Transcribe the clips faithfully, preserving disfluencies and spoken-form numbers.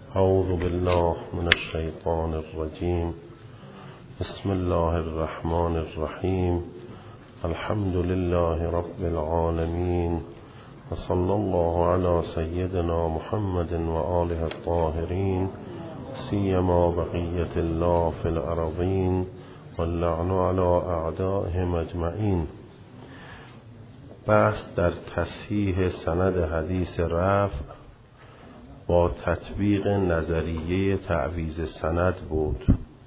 اعوذ بالله من الشیطان الرجیم. بسم الله الرحمن الرحیم. الحمد لله رب العالمین و صلی الله علی سیدنا محمد و آله الطاهرین سیما بقیة الله فی الارضین واللعن علی اعدائهم اجمعین. بحث در تصحیح سند حدیث رفع با تطبیق نظریه تعویض سند بود.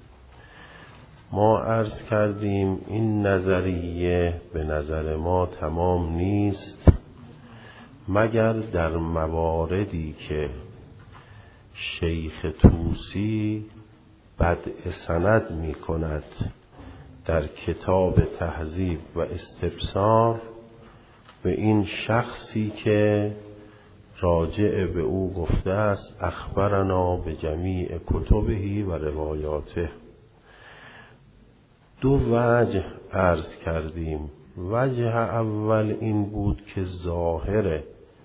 ما عرض کردیم این نظریه به نظر ما تمام نیست مگر در مواردی که شیخ طوسی بدء سند می کند در کتاب تهذیب و استبصار به این شخصی که راجع به او گفته است اخبرنا به جمیع کتبه و روایاته. دو وجه عرض کردیم. وجه اول این بود که ظاهر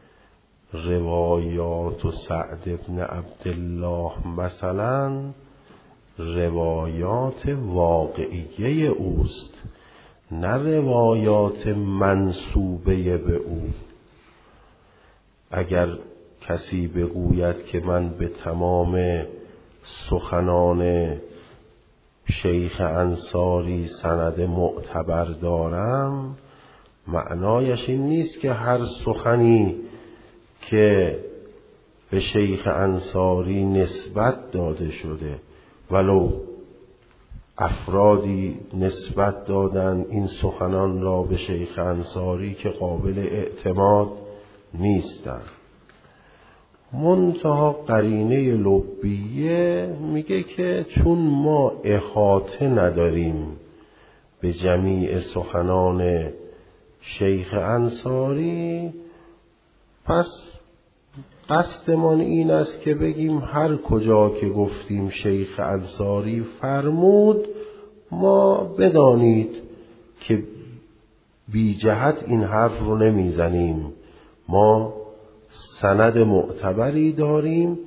روایات و سعد بن عبدالله مثلا روایات واقعیه اوست، نه روایات منسوبه به او. اگر کسی بگوید که من به تمام سخنان شیخ انصاری سند معتبر دارم، معنایش این نیست که هر سخنی که به شیخ انصاری نسبت داده شده ولو افرادی نسبت دادن این سخنان را به شیخ انصاری که قابل اعتماد نیستن. منتها قرینه لبیه میگه که چون ما احاطه نداریم به جمیع سخنان شیخ انصاری، پس قصدمان این است که بگیم هر کجا که گفتیم شیخ انصاری فرمود، ما بدانید که بی جهت این حرف رو نمیزنیم، ما سند معتبری داریم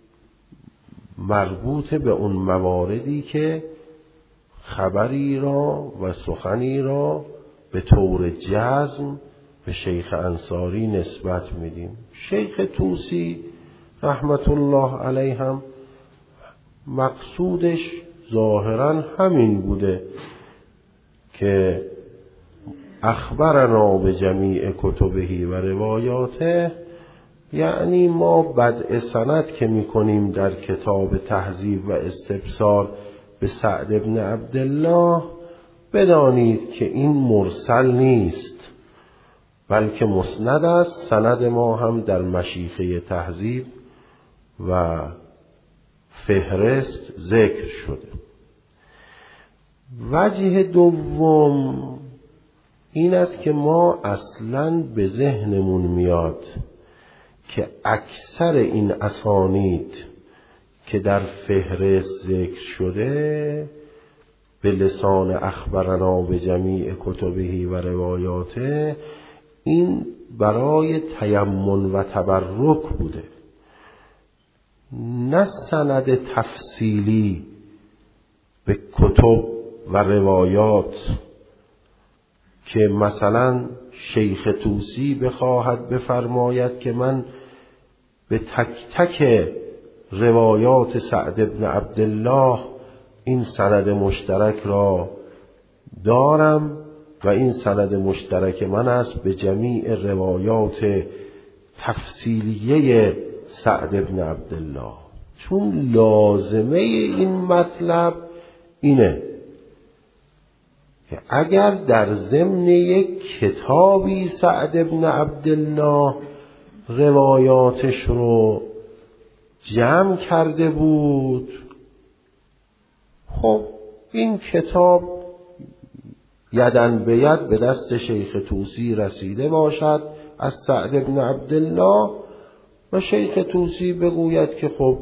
مربوط به اون مواردی که خبری را و سخنی را به طور جزم به شیخ انصاری نسبت میدیم. شیخ طوسی رحمت الله علیه هم مقصودش ظاهرا همین بوده که اخبرنا به جمیع کتبه و روایاته، یعنی ما بدء سند که میکنیم در کتاب تهذیب و استبصار به سعد بن عبدالله، بدانید که این مرسل نیست بلکه مسند است. سند ما هم در مشیخه تهذیب و فهرست ذکر شده. وجه دوم این است که ما اصلاً به ذهنمون میاد که اکثر این اسانید که در فهرست ذکر شده به لسان اخبرنا به جمیع کتبه و روایاته، این برای تیمن و تبرک بوده، نه سند تفصیلی به کتب و روایات که مثلا شیخ طوسی بخواهد بفرماید که من به تک تک روایات سعد بن عبدالله این سند مشترک را دارم و این سند مشترک من است به جمیع روایات تفصیلیه سعد بن عبدالله. چون لازمه این مطلب اینه که اگر در ضمن یک کتابی سعد بن عبدالله روایاتش رو جمع کرده بود، خب این کتاب یدن به ید به دست شیخ طوسی رسیده باشد از سعد بن عبدالله و شیخ طوسی بگوید که خب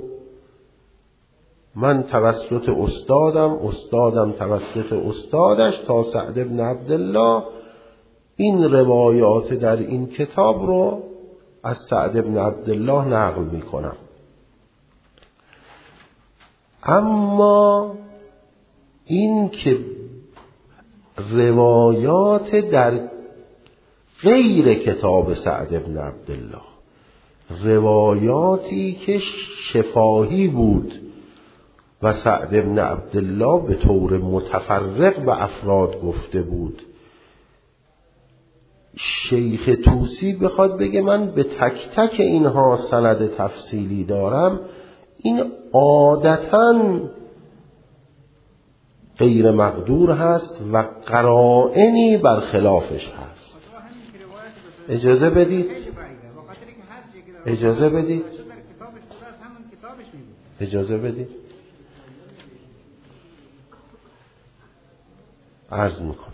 من توسط استادم، استادم توسط استادش تا سعد بن عبدالله این روایات در این کتاب رو از سعد بن عبدالله نقل می کنم. اما این که روایات در غیر کتاب سعد بن عبدالله، روایاتی که شفاهی بود و سعد بن عبدالله به طور متفرق به افراد گفته بود، شیخ طوسی بخواد بگه من به تک تک اینها سند تفصیلی دارم، این عادتاً غیر مقدور هست و قرائنی برخلافش هست. اجازه بدید اجازه بدید اجازه بدید عرض میکنم.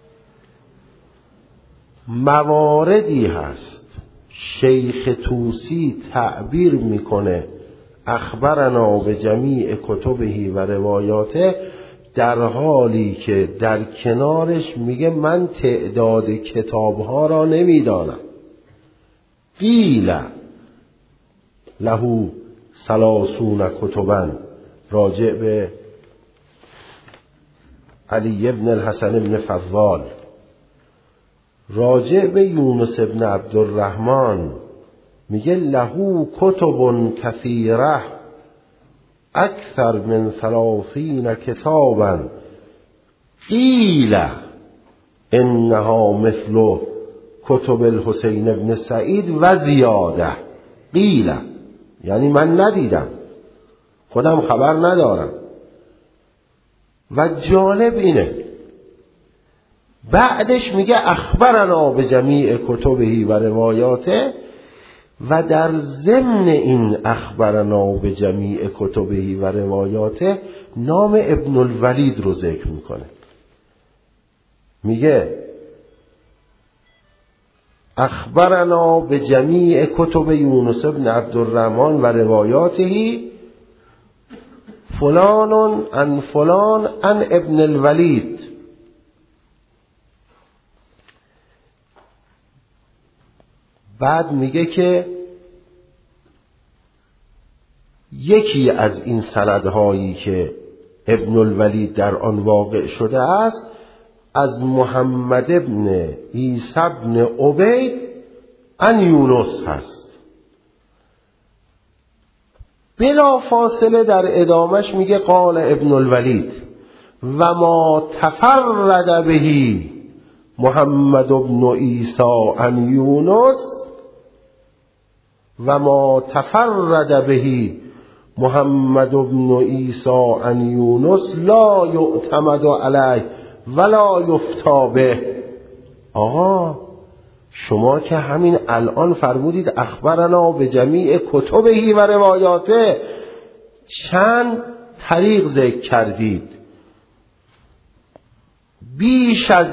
مواردی هست شیخ طوسی تعبیر میکنه اخبرنا به جمیع کتبه و روایاته، در حالی که در کنارش میگه من تعداد کتابها را نمیدانم. قیل له ثلاثون کتبا، راجع به علی ابن الحسن ابن فضال، راجع به یونس ابن عبدالرحمن میگه له کتب کثیره اکثر من ثلاثین کتابا قیل انها مثل کتب الحسین ابن سعید و زیاده. قیل یعنی من ندیدم، خودم خبر ندارم. و جالب اینه بعدش میگه اخبرنا به جمیع کتبه و روایاته، و در ضمن این اخبرنا به جمیع کتبه و روایاته نام ابن الولید رو ذکر میکنه. میگه اخبرنا به جمیع کتب یونس ابن عبدالرحمن و روایاته فلان عن فلان عن ابن الولید. بعد میگه که یکی از این سندهایی که ابن الولید در آن واقع شده است از محمد ابن عیسی ابن عبید عن یونس هست. بلا فاصله در ادامش میگه قال ابن الولید و ما تفرد بهی محمد ابن عیسی عن یونس و ما تفرد بهی محمد ابن عیسی عن یونس لا یعتمد علیه ولا یفتا به. آقا شما که همین الان فرمودید اخبرنا به جمیع کتبه و روایاته، چند طریق ذکر کردید، بیش از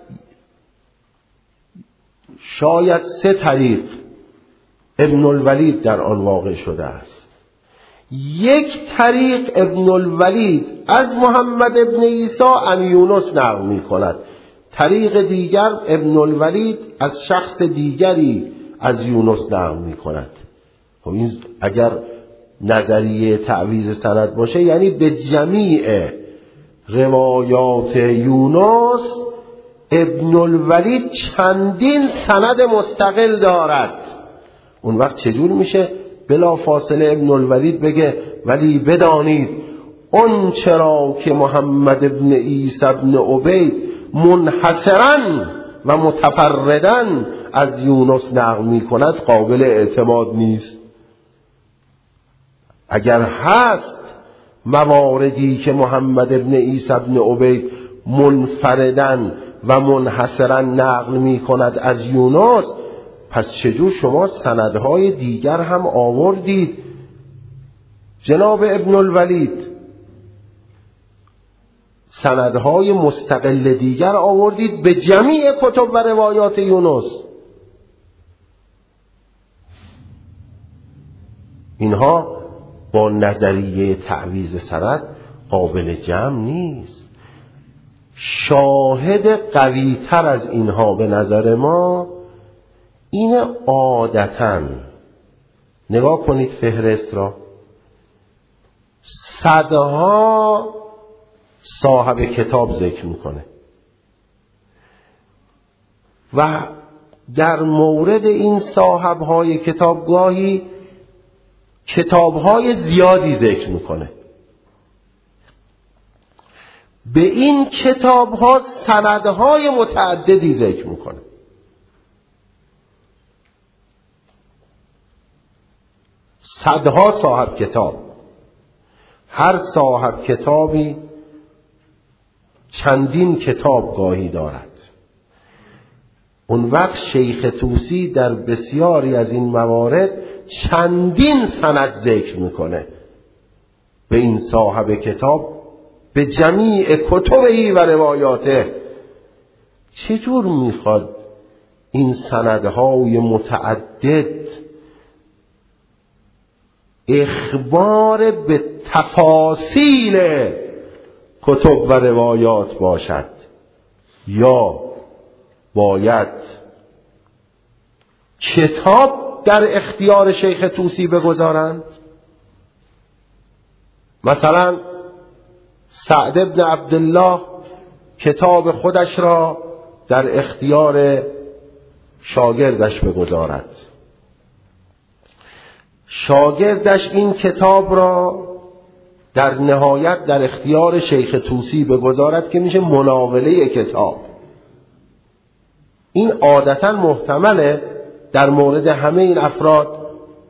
شاید سه طریق ابن الولید در آن واقع شده است. یک طریق ابن الولید از محمد ابن عیسی عن یونس نقل می کند، طریق دیگر ابن الولید از شخص دیگری از یونس نقل می کند. خب این اگر نظریه تعویض سند باشه یعنی به جمیع روایات یونس ابن الولید چندین سند مستقل دارد. اون وقت چجور میشه بلا فاصله ابن الولید بگه ولی بدانید اون چرا که محمد ابن عیسی ابن عبید منحصرا و متفردن از یونس نقل می کند قابل اعتماد نیست. اگر هست مواردی که محمد ابن عیسی ابن عبید منفردن و منحصرا نقل می کند از یونس، پس چجور شما سندهای دیگر هم آوردید جناب ابن الولید؟ سندهای مستقل دیگر آوردید به جمیع کتب و روایات یونس. اینها با نظریه تعویض سند قابل جمع نیست. شاهد قوی تر از اینها به نظر ما این عادتاً نگاه کنید فهرست را، صدها صاحب کتاب ذکر میکنه و در مورد این صاحبهای کتاب گاهی کتابهای زیادی ذکر میکنه. به این کتابها سندهای متعددی ذکر میکنه. صدها صاحب کتاب، هر صاحب کتابی چندین کتاب گاهی دارد. اون وقت شیخ طوسی در بسیاری از این موارد چندین سند ذکر میکنه به این صاحب کتاب، به جمیع کتبی و روایاته. چجور میخواد این سندهای متعدد اخبار به تفاصیل کتب و روایات باشد، یا باید کتاب در اختیار شیخ طوسی بگذارند؟ مثلا سعد بن عبدالله کتاب خودش را در اختیار شاگردش بگذارد، شاگردش این کتاب را در نهایت در اختیار شیخ طوسی بگذارد که میشه مناوله کتاب. این عادتا محتمله در مورد همه این افراد.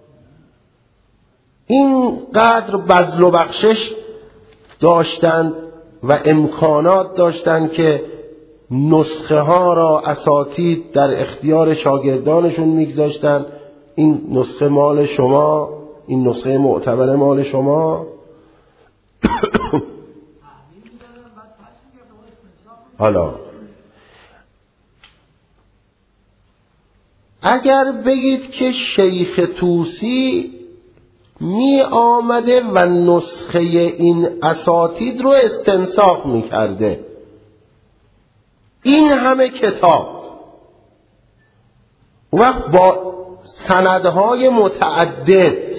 این قدر بذل و بخشش داشتند و امکانات داشتند که نسخه ها را اساتید در اختیار شاگردانشون میگذاشتند. این نسخه مال شما، این نسخه معتبر مال شما. حالا اگر بگید که شیخ طوسی می آمده و نسخه این اساتید رو استنساخ می کرده، این همه کتاب و با سندهای متعدد،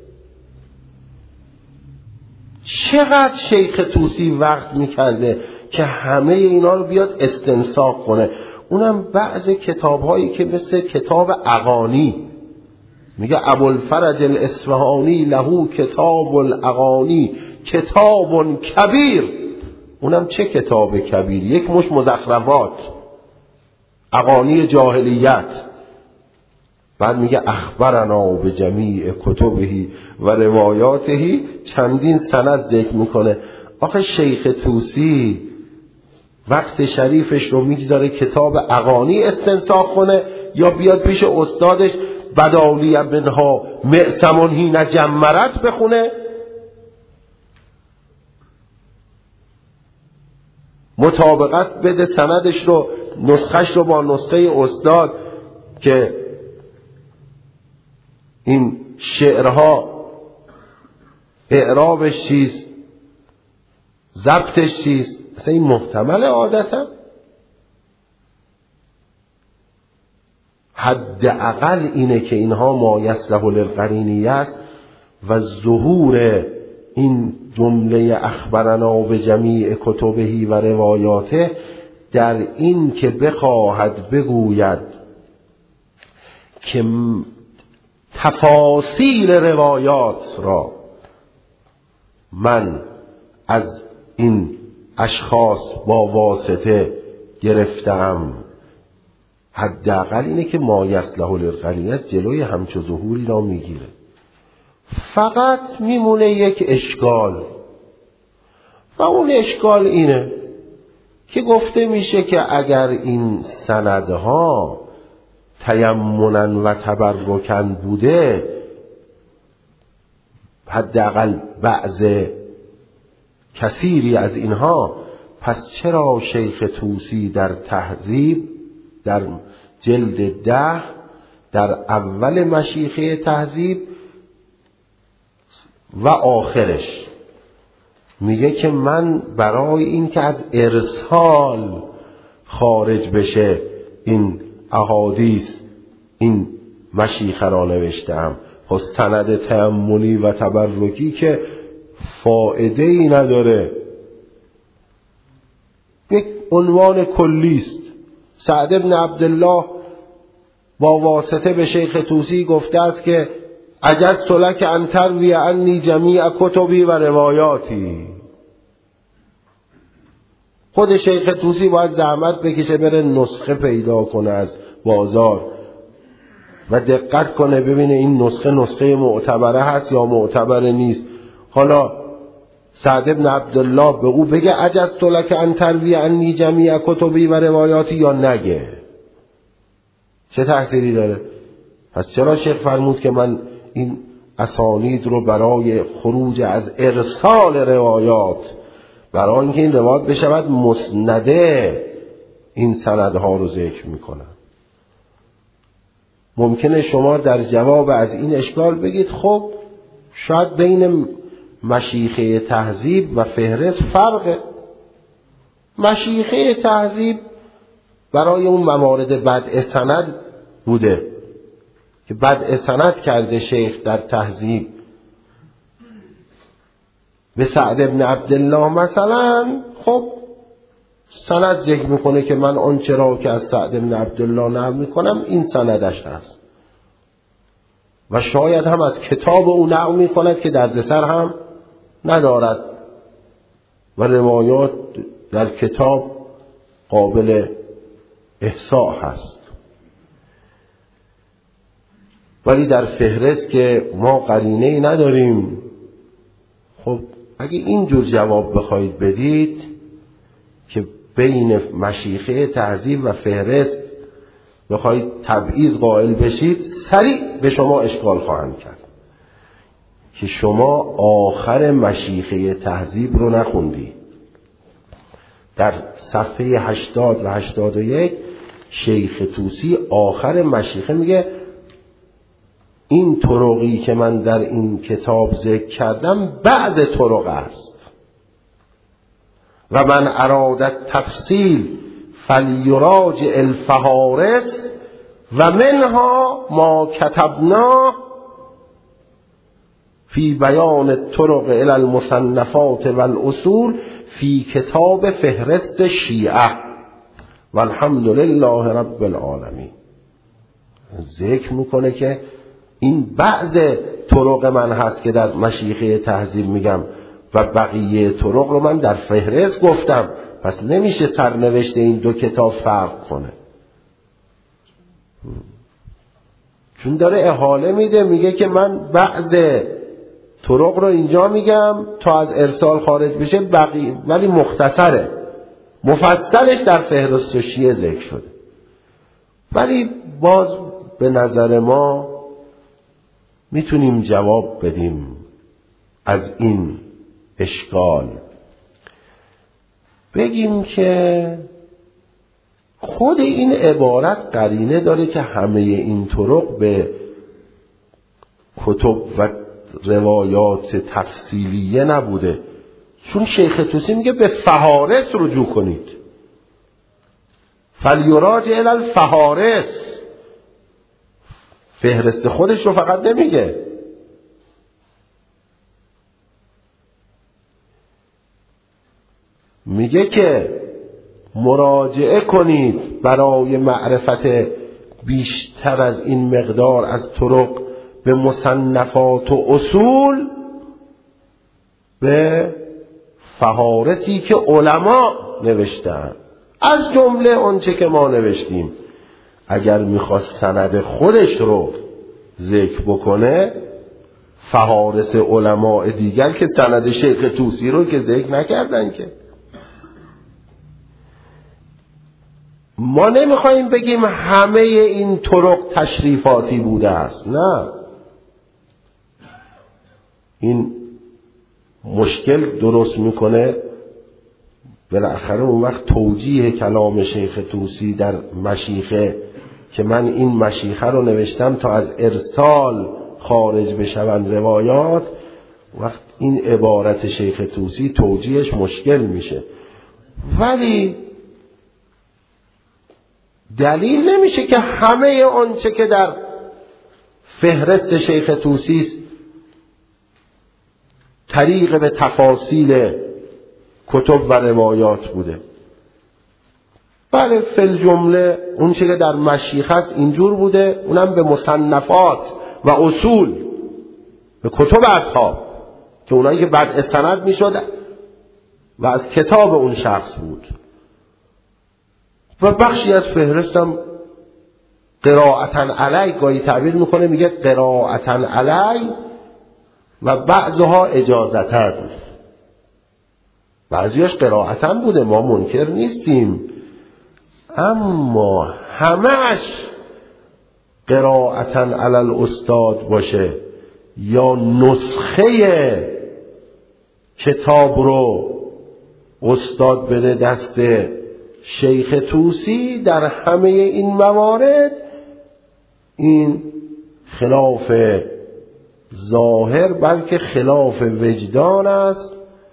چقدر شیخ طوسی وقت می کرده که همه اینا رو بیاد استنساخ کنه؟ اونم بعض کتابهایی که مثل کتاب اغانی، میگه ابوالفرج الاصفهانی له کتاب الاغانی کتاب کبیر. اونم چه کتاب کبیر؟ یک مش مزخرفات، اغانی جاهلیت. بعد میگه اخبرنا به جمیع کتبه و روایاته، چندین سند ذکر میکنه. آخه شیخ طوسی وقت شریفش رو میگذاره کتاب اغانی استنساخ کنه یا بیاد پیش استادش بدالی منها معصمون حین جمرت بخونه؟ مطابقت بده سندش رو، نسخش رو با نسخه استاد که این شعرها اعرابش چیست، ضبطش چیست؟ اصلا این محتمل عادتا؟ حداقل اینه که اینها ما یصلح للقرینیه است و ظهور این جمله اخبرنا به جمیع کتبه و روایاته در این که بخواهد بگوید که تفاصیل روایات را من از این اشخاص با واسطه گرفتم. حداقل اینه که ما یصلح للقرینیه جلوی همچو ظهوری را میگیره. فقط میمونه یک اشکال و اون اشکال اینه که گفته میشه که اگر این سندها تیمنا و تبرکن بوده، حداقل بعض کثیری از اینها، پس چرا شیخ طوسی در تهذیب در جلد ده در اول مشیخه تهذیب و آخرش میگه که من برای این که از ارسال خارج بشه این احادیث این مشیخه را نوشتم. خب سند تأملی و تبرکی که فائده ای نداره، یک عنوان کلی است. سعد بن عبدالله با واسطه به شیخ طوسی گفته است که عجزت لک ان تروی عنی جمیع کتبی و روایاتی. خود شیخ طوسی باید زحمت بکشه بره نسخه پیدا کنه از بازار و دقت کنه ببینه این نسخه نسخه معتبره هست یا معتبره نیست. حالا سعد بن عبدالله به او بگه عجزت لک ان تروی عنی جمیع کتبی و روایاتی یا نگه؟ چه تأثیری داره؟ پس چرا شیخ فرمود که من این اسانید رو برای خروج از ارسال روایات، برای اینکه این روایات بشود مسنده، این سندها رو ذکر میکنم. ممکنه شما در جواب از این اشکال بگید خب شاید بین مشیخه تهذیب و فهرست فرقه. مشیخه تهذیب برای اون موارد بدء سند بوده که بدء سند کرده شیخ در تهذیب به سعد ابن عبدالله مثلا، خب سند ذکر میکنه که من آن چرا که از سعد ابن عبدالله نقل میکنم این سندش هست و شاید هم از کتاب او نقل میکند که دردسر هم ندارد و روایات در کتاب قابل احصاء هست. ولی در فهرست که ما قرینه‌ای نداریم، خب اگه اینجور جواب بخواید بدید که بین مشیخه تهذیب و فهرست بخواید تبعیض قائل بشید، سریع به شما اشکال خواهند کرد که شما آخر مشیخه تهذیب رو نخوندی. در صفحه هشتاد و هشتاد و یک شیخ طوسی آخر مشیخه میگه این طرقی که من در این کتاب ذکر کردم بعض طرق است و من ارادت تفصیل فلیراجع الفهارس و منها ما کتبنا فی بیان الطرق الی المصنفات والاصول فی کتاب فهرست شیعه والحمد لله رب العالمین. ذکر میکنه که این بعض طرق من هست که در مشیخه تهذیب میگم و بقیه طرق رو من در فهرست گفتم، پس نمیشه سرنوشت این دو کتاب فرق کنه. چون داره احاله میده، میگه که من بعض طرق رو اینجا میگم تا از ارسال خارج بشه، بقیه ولی مختصره، مفصلش در فهرست شیعه ذکر شده. ولی باز به نظر ما میتونیم جواب بدیم از این اشکال، بگیم که خود این عبارت قرینه داره که همه این طرق به کتب و روایات تفصیلیه نبوده. چون شیخ طوسی میگه به فهارس رجوع کنید، فلیراجع الی الفهارس، فهرست خودش رو فقط نمیگه. میگه که مراجعه کنید برای معرفت بیشتر از این مقدار از طرق به مصنفات و اصول، به فهارسی که علما نوشتن، از جمله آنچه که ما نوشتیم. اگر میخواست سند خودش رو ذکر بکنه، فهارس علماء دیگر که سند شیخ طوسی رو که ذکر نکردن که. ما نمیخوایم بگیم همه این طرق تشریفاتی بوده است، نه، این مشکل درست میکنه. بالاخره اون وقت توجیه کلام شیخ طوسی در مشیخه که من این مشیخه رو نوشتم تا از ارسال خارج بشوند روایات، وقت این عبارت شیخ طوسی توجیهش مشکل میشه. ولی دلیل نمیشه که همه آنچه که در فهرست شیخ طوسی طریق به تفاصیل کتب و روایات بوده. بله فل جمله اون چیزی که در مشیخه است اینجور بوده، اونم به مصنفات و اصول، به کتب اصحاب که اونایی که بدء سند میشد و از کتاب اون شخص بود. و بخشی از فهرستم قرائتن علی گاهی تعبیر میکنه، میگه قرائتن علی و بعضها اجازتن. بعضیاش قرائتن بوده، ما منکر نیستیم، اما همش قرائتن علی الاستاد باشه یا نسخه کتاب رو استاد بده دست شیخ طوسی، در همه این موارد این خلاف ظاهر بلکه خلاف وجدان است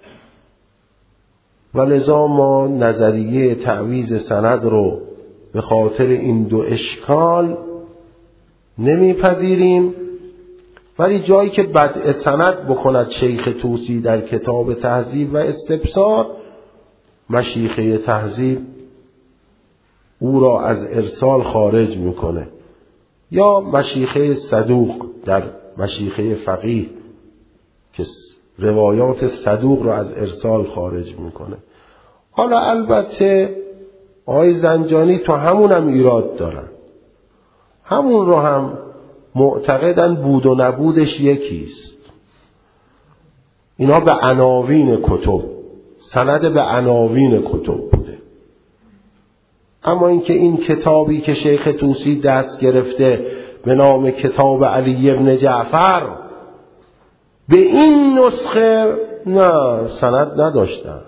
و لذا ما نظریه تعویض سند رو به خاطر این دو اشکال نمیپذیریم. ولی جایی که بدء سند بکند شیخ طوسی در کتاب تهذیب و استبصار، مشیخه تهذیب او را از ارسال خارج میکنه، یا مشیخه صدوق در مشیخه فقیه که روایات صدوق را از ارسال خارج میکنه. حالا البته آقای زنجانی تو همون هم ایراد دارن، همون رو هم معتقدن بود و نبودش یکیست. اینا به عناوین کتب، سند به عناوین کتب بوده، اما اینکه این کتابی که شیخ طوسی دست گرفته به نام کتاب علی ابن جعفر به این نسخه نه سند نداشتن.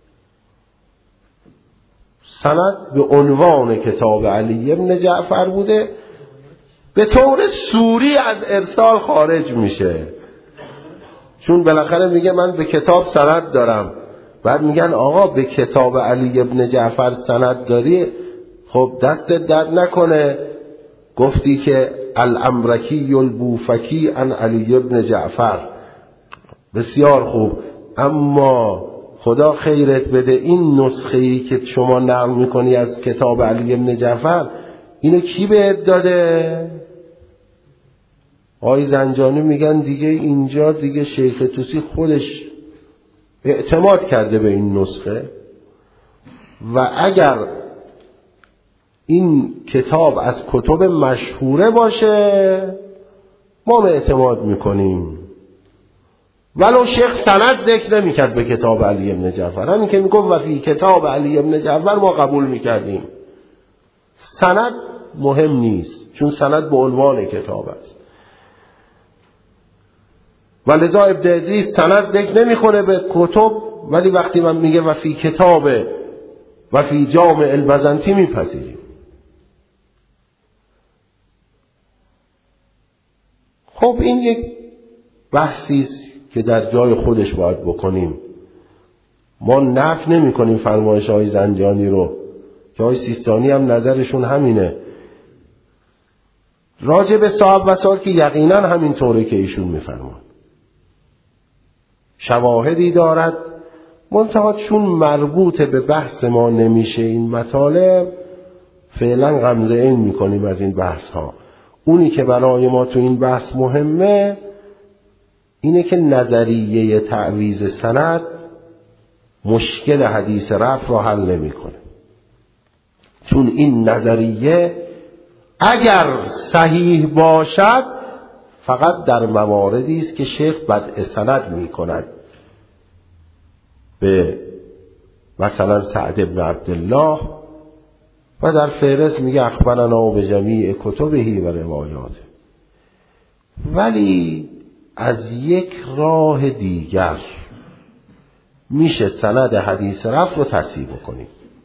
سند به عنوان کتاب علی ابن جعفر بوده، به طور سوری از ارسال خارج میشه، چون بالاخره میگه من به کتاب سند دارم. بعد میگن آقا به کتاب علی ابن جعفر سند داری، خب دستت درد نکنه گفتی که الامرکی البوفکی عن علی ابن جعفر، بسیار خوب، اما خدا خیرت بده این نسخه‌ای که شما نقل میکنی از کتاب علی ابن جعفر اینو کی بهت داده؟ آقای زنجانی میگن دیگه اینجا دیگه شیخ طوسی خودش اعتماد کرده به این نسخه و اگر این کتاب از کتب مشهوره باشه ما اعتماد میکنیم. ولو شیخ سند ذکر نمیکرد به کتاب علی ابن جعفر، همین که میگفت و فی کتاب علی ابن جعفر ما قبول میکردیم. سند مهم نیست، چون سند به عنوان کتاب است. و لذا ابن ادریس سند ذکر نمیکنه به کتب، ولی وقتی من میگه و فی کتاب و فی جامع البزنطی میپذیریم. خب این یک بحثی است که در جای خودش باید بکنیم. ما نفی نمی کنیم فرمایش های زنجانی رو که های سیستانی هم نظرشون همینه راجع به صاحب وسائل، که یقینا همین طوره که ایشون میفرمان، شواهدی دارد، منتها چون مربوط به بحث ما نمیشه این مطالب، فعلا غمزه این میکنیم از این بحث ها. اونی که برای ما تو این بحث مهمه اینه که نظریه تعویض سند مشکل حدیث رفع را حل نمیکنه، چون این نظریه اگر صحیح باشد فقط در مواردی است که شیخ بدء سند میکند به مثلا سعد بن عبدالله و در فهرست میگه اخبرنا به جمیع کتبه و روایاته. ولی از یک راه دیگر میشه سند حدیث رفع رو تصحیح بکنیم.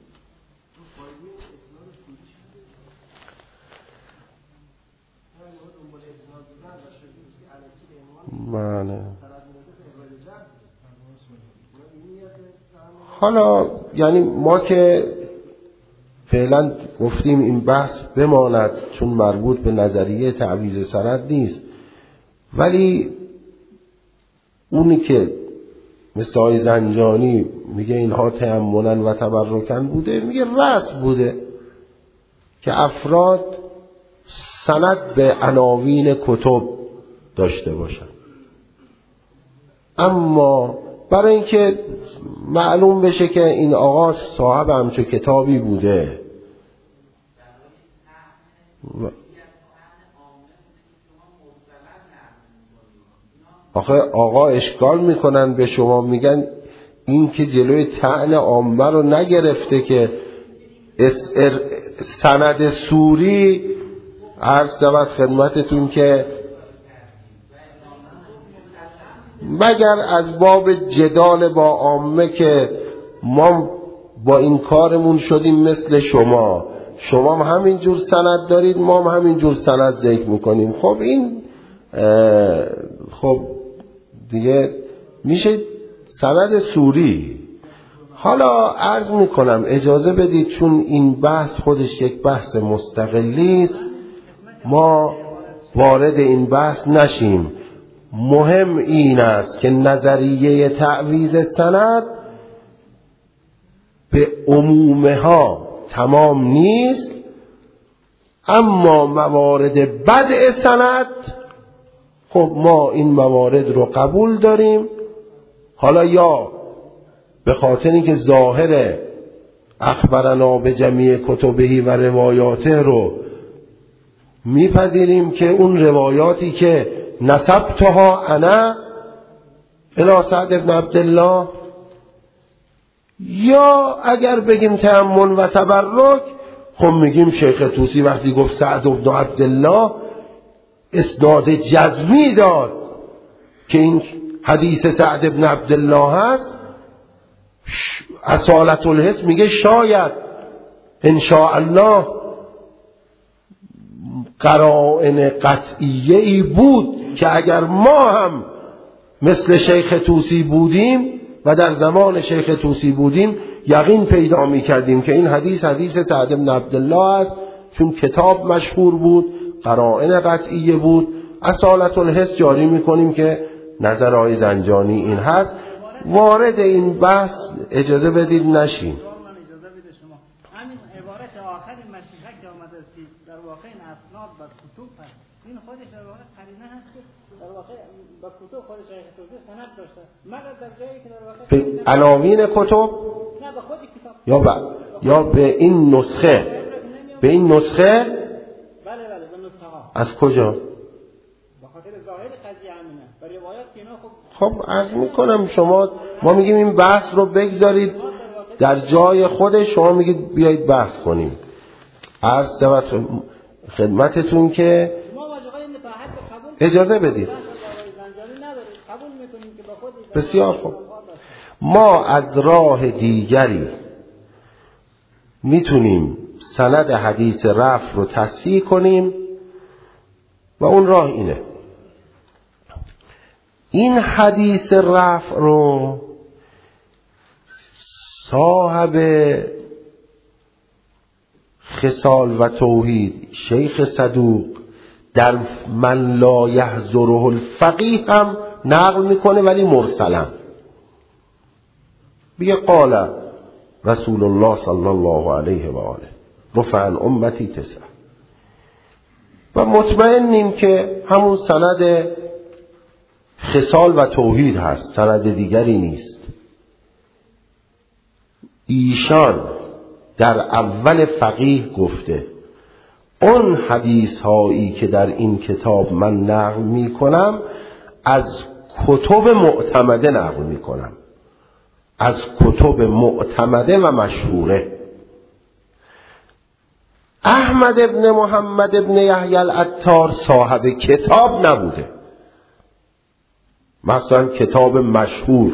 معنی حالا یعنی ما که فعلا گفتیم این بحث بماند چون مربوط به نظریه تعویض سند نیست، ولی اونی که مثل آقای زنجانی میگه اینها تیمنا و تبرکن بوده، میگه رسم بوده که افراد سند به عناوین کتب داشته باشن. اما برای اینکه معلوم بشه که این آقا صاحب همچو کتابی بوده و آخه آقا اشکال میکنن به شما، میگن این که جلوی طعن عامه رو نگرفته که سند سوری. عرض شود خدمتتون که مگر از باب جدال با عامه که ما با این کارمون شدیم مثل شما، شما هم همین جور سند دارید، ما هم همین جور سند ذکر میکنیم. خب این خب دیگه میشه سند سوری. حالا عرض میکنم اجازه بدید، چون این بحث خودش یک بحث مستقلی است، ما وارد این بحث نشیم. مهم این است که نظریه تعویض سند به عمومها تمام نیست، اما موارد بدء سند خب ما این موارد رو قبول داریم. حالا یا به خاطر اینکه ظاهر اخبرنا به جمیع کتبهی و روایاته رو میپذیریم که اون روایاتی که نسبتها انا الی سعد بن عبدالله، یا اگر بگیم تأمن و تبرک، خب میگیم شیخ طوسی وقتی گفت سعد بن عبدالله اسناد جزمی داد که این حدیث سعد بن عبدالله هست. اصالت الحس میگه شاید ان شاء الله قرائن قطعیه ای بود که اگر ما هم مثل شیخ طوسی بودیم و در زمان شیخ طوسی بودیم یقین پیدا میکردیم که این حدیث حدیث سعد بن عبدالله است، چون کتاب مشهور بود، قرائن قطعیه بود. اصالت الحس جاری میکنیم که نظر آقای زنجانی این هست. وارد این بحث اجازه بدید نشین. همین عبارت آخر مشیخه که آمده است در واقع این اسناد و کتب هست، این خودش در واقع قرینه هست که در واقع با کتب خودش شیخ طوسی سند داشته، مگر در جایی که در واقع به عناوین کتب نه به خود کتاب یا با یا به این نسخه به این نسخه بله بله به نسخه ها. از کجا؟ به خاطر ظاهر قضیه همینه و روایات که اینا خب خب عرض میکنم شما، ما میگیم این بحث رو بگذارید در جای خودش، شما میگید بیایید بحث کنیم. عرض شود خدمتتون که اجازه بدید. بسیار خوب، ما از راه دیگری میتونیم سند حدیث رفع رو تصحیح کنیم و اون راه اینه: این حدیث رفع رو صاحب خصال و توحید شیخ صدوق در من لا یحضره الفقیه هم نقل میکنه، ولی مرسلا. بگه قال رسول الله صلی الله علیه و آله رفع عن امتی تسع، و مطمئنیم که همون سند خصال و توحید هست، سند دیگری نیست. ایشان در اول فقیه گفته اون حدیث هایی که در این کتاب من نقل می کنم از کتب معتمده نقل می کنم، از کتب معتمده و مشهوره. احمد ابن محمد ابن یحیی العطار صاحب کتاب نبوده، مثلا کتاب مشهور.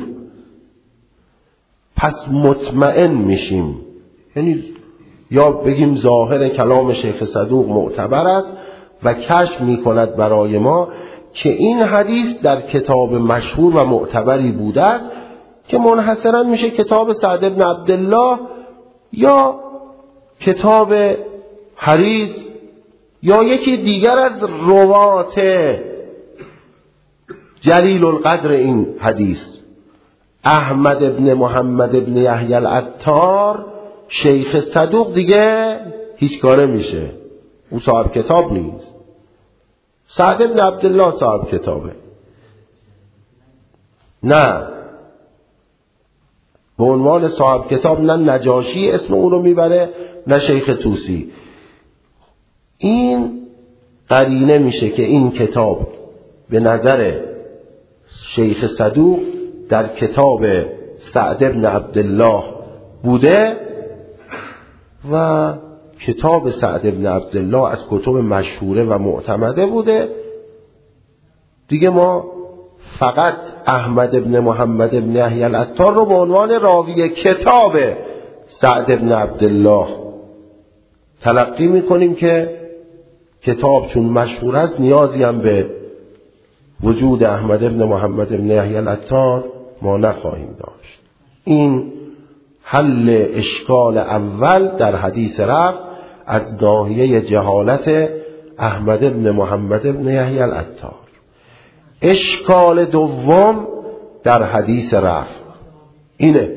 پس مطمئن میشیم، یعنی یا بگیم ظاهر کلام شیخ صدوق معتبر است و کشف میکند برای ما که این حدیث در کتاب مشهور و معتبری بوده است که منحصرا میشه کتاب سعد بن عبدالله یا کتاب حریز یا یکی دیگر از روات جلیل القدر این حدیث. احمد ابن محمد ابن یحیی العطار شیخ صدوق دیگه هیچ کاره میشه، او صاحب کتاب نیست. سعد ابن عبدالله صاحب کتابه. نه، به عنوان صاحب کتاب نه نجاشی اسم او رو میبره نه شیخ طوسی. این قرینه میشه که این کتاب به نظر شیخ صدوق در کتاب سعد ابن عبدالله بوده و کتاب سعد ابن عبدالله از کتب مشهوره و معتمده بوده. دیگه ما فقط احمد ابن محمد ابن یحیی العطار رو به عنوان راوی کتاب سعد ابن عبدالله تلقی میکنیم که کتاب چون مشهور است نیازی هم به وجود احمد ابن محمد ابن یحیی العطار ما نخواهیم داشت. این حل اشکال اول در حدیث رفع از ناحیه جهالت احمد ابن محمد ابن یحیی العطار. اشکال دوم در حدیث رفع اینه.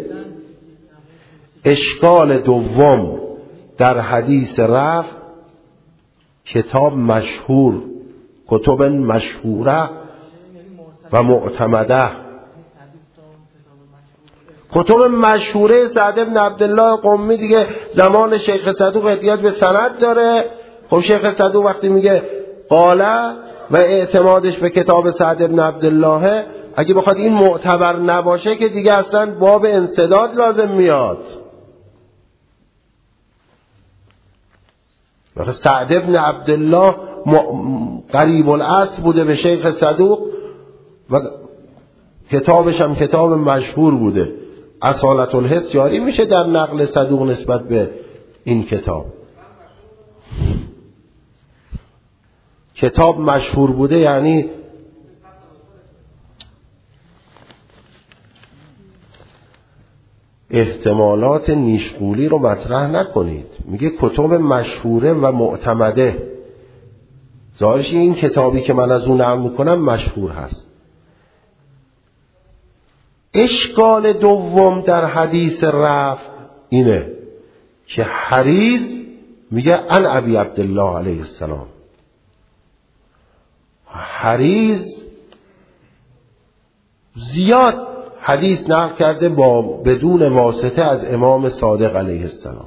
اشکال دوم در حدیث رفع کتاب مشهور، کتب مشهوره و معتمده، کتب مشهوره سعد ابن عبدالله قمی دیگه زمان شیخ صدوق احتیاج به سند داره. خب شیخ صدوق وقتی میگه قاله و اعتمادش به کتاب سعد ابن عبدالله، اگه بخواد این معتبر نباشه که دیگه اصلا باب انسداد لازم میاد. وقتی سعد ابن عبدالله قریب الاصل بوده به شیخ صدوق و کتابش هم کتاب مشهور بوده، اصالت الحس جاری میشه در نقل صدوق نسبت به این کتاب. کتاب مشهور بوده یعنی احتمالات نیشغولی رو مطرح نکنید. میگه کتب مشهوره و معتمده، ظاهرش این کتابی که من از اون نقل میکنم مشهور هست. اشکال دوم در حدیث رفع اینه که حریز میگه ان ابی عبدالله علیه السلام. حریز زیاد حدیث نقل کرده با بدون واسطه از امام صادق علیه السلام.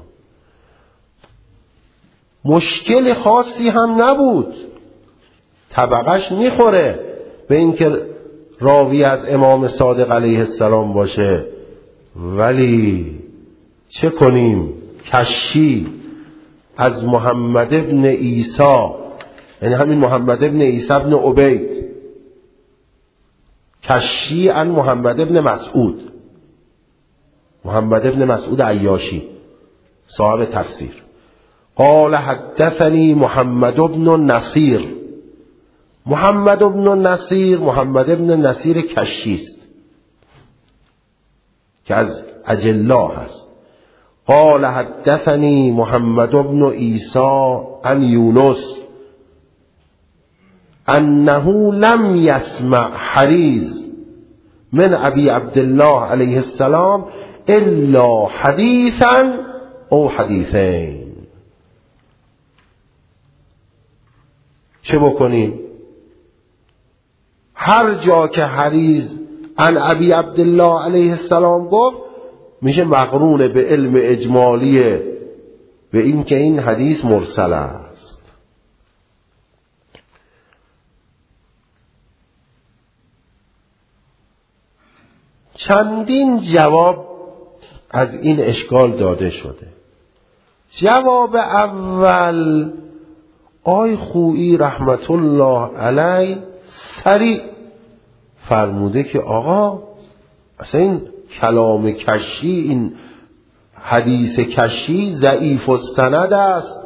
مشکل خاصی هم نبود، طبقش میخوره به اینکه راوی از امام صادق علیه السلام باشه. ولی چه کنیم؟ کشی از محمد ابن عیسی، یعنی همین محمد ابن عیسی ابن عبید، کشی عن محمد ابن مسعود، محمد ابن مسعود عیاشی صاحب تفسیر، قال حدثنی محمد ابن نصیر. محمد ابن نصیر محمد ابن نصیر کشی است که از اجلا هست. قال حدثنی محمد ابن عیسی عن یونس انه لم یسمع حریز من ابی عبدالله علیه السلام الا حدیثا او حدیثین. چه بکنیم؟ هر جا که حریز عن ابی عبدالله علیه السلام گفت میشه مقرون به علم اجمالیه به این که این حدیث مرسل است. چندین جواب از این اشکال داده شده. جواب اول، آی خویی رحمت الله علیه سریع فرموده که آقا اصلا این کلام کشی، این حدیث کشی ضعیف السند است.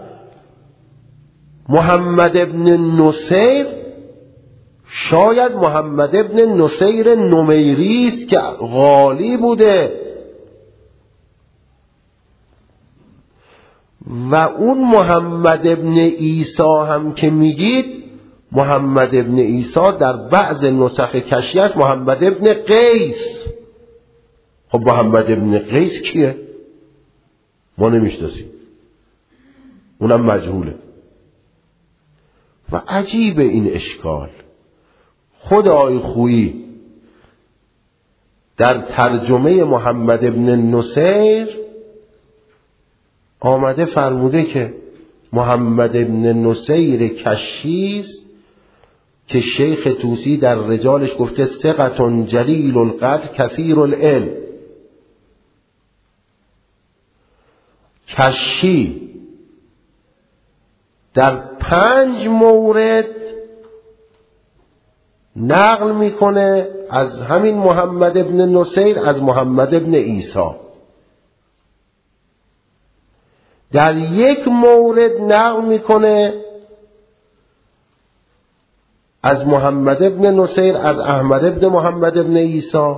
محمد ابن نصیر شاید محمد ابن نصیر نمیری است که غالی بوده و اون محمد ابن عیسی هم که میگید محمد ابن عیسی در بعض نسخ کشی است محمد ابن قیس. خب محمد ابن قیس کیه؟ ما نمیشناسیم، اونم مجهوله. و عجیب این اشکال. خود آقای خویی در ترجمه محمد ابن نصیر آمده فرموده که محمد ابن نصیر کشی است که شیخ طوسی در رجالش گفته ثقة جلیل القدر کثیر العلم. کشی در پنج مورد نقل میکنه از همین محمد ابن نصیر از محمد ابن عیسی. در یک مورد نقل میکنه از محمد ابن نصیر از احمد ابن محمد ابن عیسی.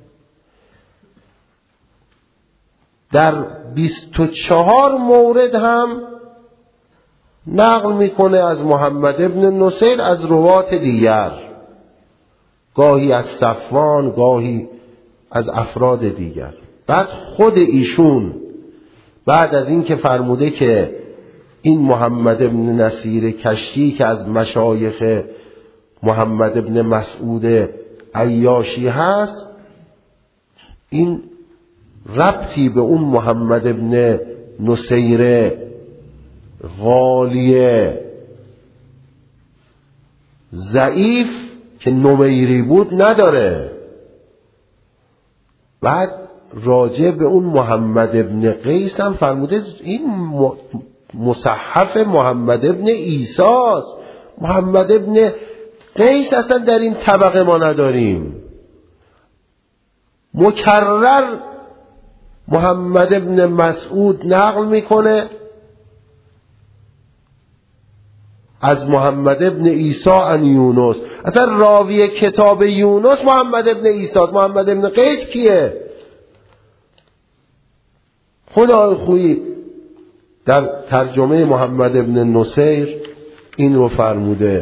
در بیست و چهار مورد هم نقل میکنه از محمد ابن نصیر از روات دیگر، گاهی از صفوان گاهی از افراد دیگر. بعد خود ایشون بعد از این که فرموده که این محمد ابن نصیر کشی که از مشایخ محمد ابن مسعود عیاشی هست، این ربطی به اون محمد ابن نصیر غالیه ضعیف که نمیری بود نداره. بعد راجع به اون محمد ابن قیس هم فرموده این مصحف محمد ابن عیسی است، محمد ابن قیس اصلا در این طبقه ما نداریم. مکرر محمد ابن مسعود نقل میکنه از محمد ابن عیسی ان یونس. اصلا راوی کتاب یونس محمد ابن عیسی است. محمد ابن قیس کیه؟ خدا خویی در ترجمه محمد ابن نصیر این رو فرموده.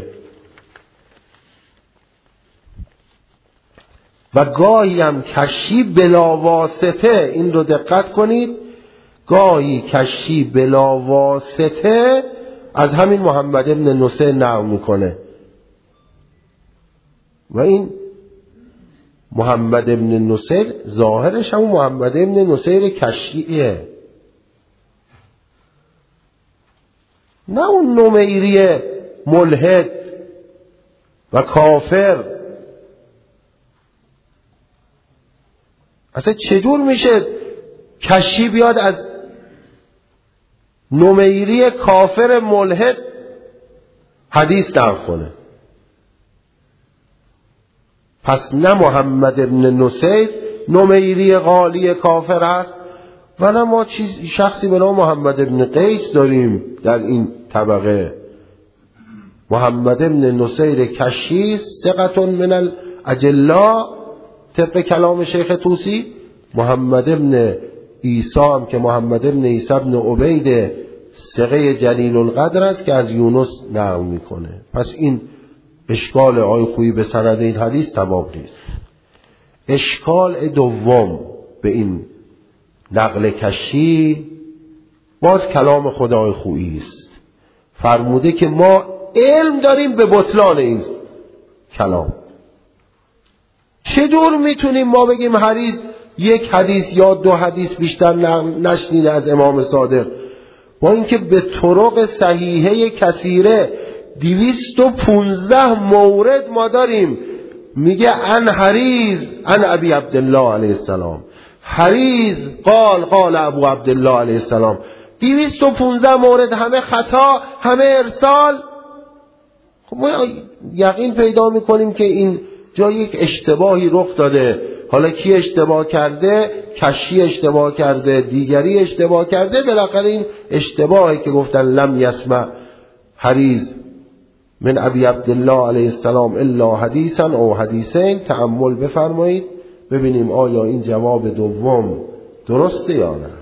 و گاهی هم کشی بلا واسطه، این رو دقت کنید، گاهی کشی بلا واسطه از همین محمد ابن نصیر نقل میکنه. و این محمد ابن نصیر ظاهرش هم محمد ابن نصیر کشیه، نه اون نمیری ملحد و کافر. اصلا چجور میشه کشی بیاد از نمیری کافر ملحد حدیث نقل کنه؟ پس نه محمد ابن نصیر نمیری غالی کافر است و نه ما چیز شخصی به نام محمد ابن قیس داریم در این طبقه. محمد ابن نصیر کشی ثقة من الاجلاء طبق کلام شیخ طوسی. محمد ابن عیسی هم که محمد ابن عیسی ابن عبید ثقه جلیل القدر است که از یونس نقل میکنه. پس این اشکال آقای خویی به سند این حدیث تمام نیست. اشکال دوم به این نقل کشی باز کلام خدای خویی است. فرموده که ما علم داریم به بطلان این کلام. چجور میتونیم ما بگیم حدیث یک حدیث یا دو حدیث بیشتر نشنیده از امام صادق، با اینکه به طرق صحیحه کثیره دویست و پونزده مورد ما داریم. میگه ان حریز ان ابی عبدالله علیه السلام، حریز قال قال ابو عبدالله علیه السلام. دویست و پونزده مورد، همه خطا، همه ارسال. خب ما یقین پیدا میکنیم که این جا یک اشتباهی رخ داده. حالا کی اشتباه کرده؟ کشی اشتباه کرده، دیگری اشتباه کرده. بالاخره این اشتباهی که گفتن لم یسمع حریز من ابی عبدالله علیه السلام الا حدیثا او حدیثین. تأمل بفرمایید ببینیم آیا این جواب دوم درسته یا نه.